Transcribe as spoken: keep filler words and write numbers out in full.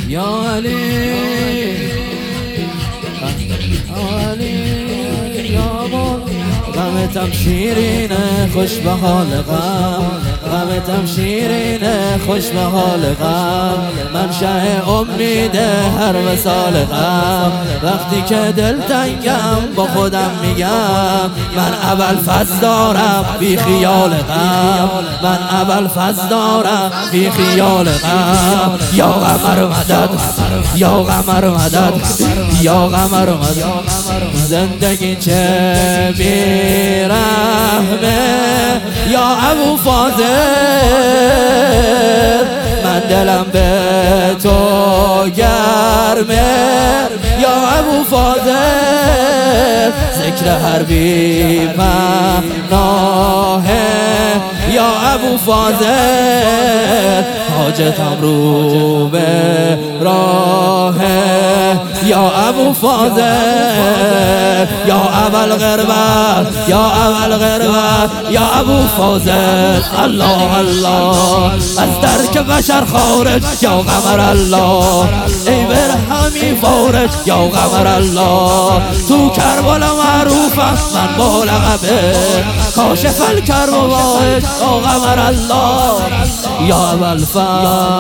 یا علی غمتم شیرینه خوش به حال غم، غمتم شیرینه خوش به حال غم، منشأ امید هر وصال غم. وقتی که دلتنگم با خودم میگم من اول فز دارم بی خیال غم، من اول فز دارم بی خیال غم. یا قمر مدد، یا قمر مدد، یا قمر مدد. زندگی چه بی رحمه یا ابو فاضل، من دلم به تو گرمه یا ابو فاضل. ذکر هر بی معناه یا ابو فاضل، حاجتم رو به راه یا ابو فاضل. یا اول غربت، یا اول غربت، یا ابو فاضل. الله الله از درک بشر خارج یا قمر الله، ای برهمی فارج یا قمر الله. تو کربلا معروفم من با لقبه، کاشف الکرب واحد یا قمر الله. یا اول